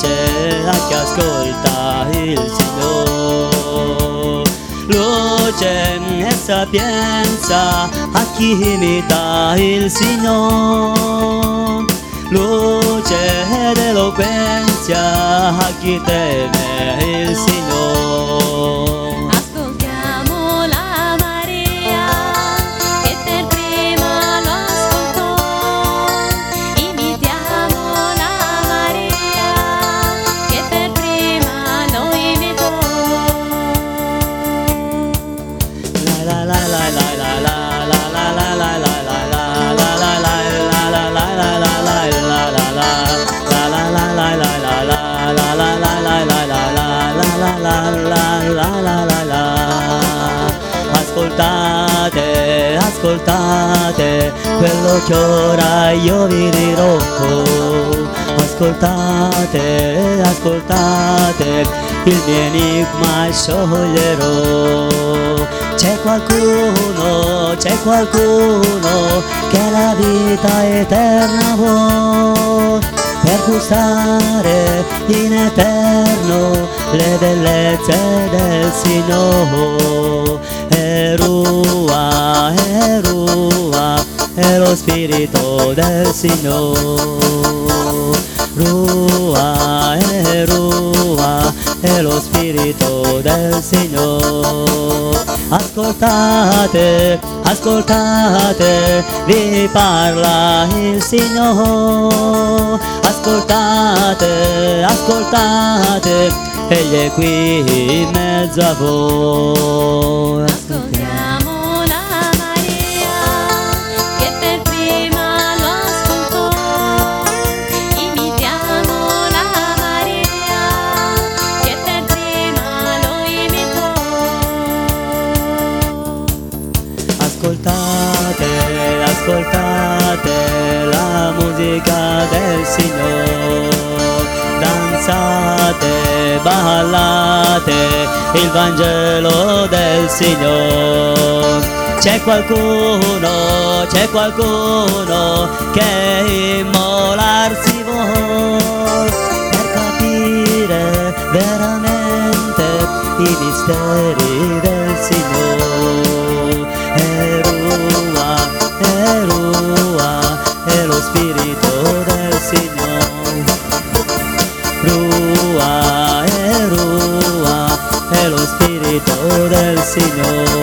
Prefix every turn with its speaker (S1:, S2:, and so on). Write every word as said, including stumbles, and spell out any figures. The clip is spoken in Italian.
S1: voce a chi ascolta il Signore. Luce e sapienza a chi imita il Signore. Luce ed eloquenza a chi teme il Signore.
S2: Ascoltiamo la Maria che per prima lo ascoltò. Imitiamo la Maria che per prima lo imitò.
S1: La la la la la la la la la la la la la la Ascoltate, ascoltate quello che ora io vi dirò. Ascoltate, ascoltate il mio enigma scioglierò. C'è qualcuno, c'è qualcuno che la vita eterna vuole, per gustare in eterno le bellezze del Signore. E Rua, e Rua, è lo spirito del Signore. Rua, e Rua, è lo spirito del Signore. Ascoltate, ascoltate, vi parla il Signore. Ascoltate, ascoltate, egli è qui in mezzo a voi.
S2: Ascoltiamo la Maria che per prima lo ascoltò. Imitiamo la Maria che per prima lo imitò.
S1: Ascoltate, ascoltate la musica del Signore. Danzate, ballate il Vangelo del Signore. C'è qualcuno, c'è qualcuno che immolarsi vuole, per capire veramente i misteri del Signore. E Rua, e Rua, è lo spirito del Signore. Rua, e Rua, è lo spirito del Signore.